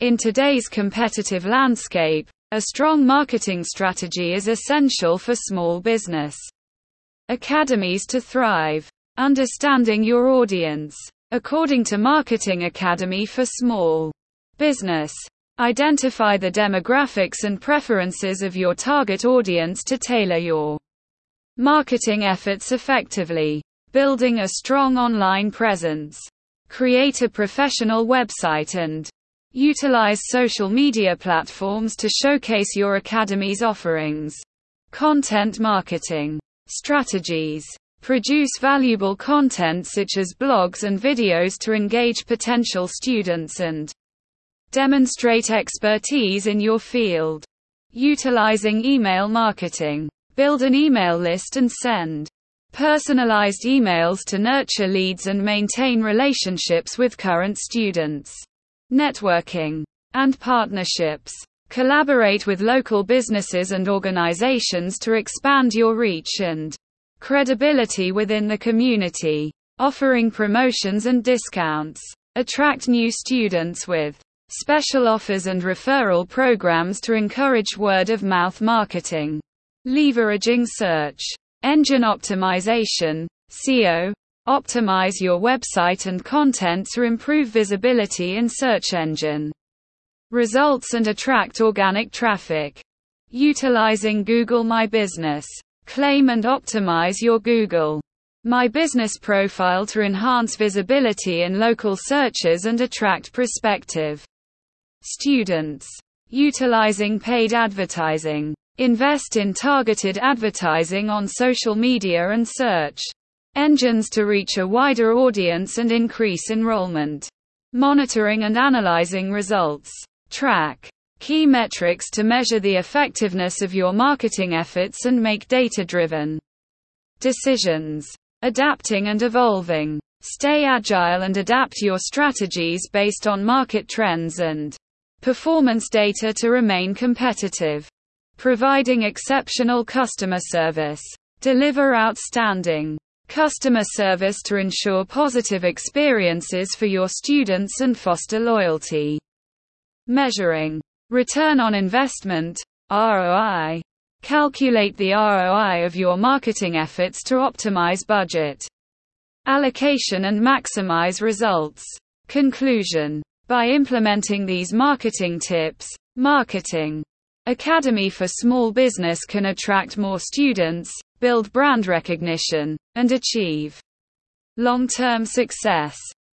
In today's competitive landscape, a strong marketing strategy is essential for small business academies to thrive. Understanding your audience. According to Marketing Academy for Small Business, identify the demographics and preferences of your target audience to tailor your marketing efforts effectively. Building a strong online presence. Create a professional website and utilize social media platforms to showcase your academy's offerings. Content marketing strategies. Produce valuable content such as blogs and videos to engage potential students and demonstrate expertise in your field. Utilizing email marketing. Build an email list and send personalized emails to nurture leads and maintain relationships with current students. Networking and partnerships. Collaborate with local businesses and organizations to expand your reach and credibility within the community. Offering promotions and discounts. Attract new students with special offers and referral programs to encourage word-of-mouth marketing. Leveraging search engine optimization, SEO. Optimize your website and content to improve visibility in search engine results and attract organic traffic. Utilizing Google My Business. Claim and optimize your Google My Business profile to enhance visibility in local searches and attract prospective students. Utilizing paid advertising. Invest in targeted advertising on social media and search engines to reach a wider audience and increase enrollment. Monitoring and analyzing results. Track key metrics to measure the effectiveness of your marketing efforts and make data-driven decisions. Adapting and evolving. Stay agile and adapt your strategies based on market trends and performance data to remain competitive. Providing exceptional customer service. Deliver outstanding customer service to ensure positive experiences for your students and foster loyalty. Measuring return on investment, ROI. Calculate the ROI of your marketing efforts to optimize budget allocation and maximize results. Conclusion. By implementing these marketing tips, Marketing Academy for Small Business can attract more students, build brand recognition, and achieve long-term success.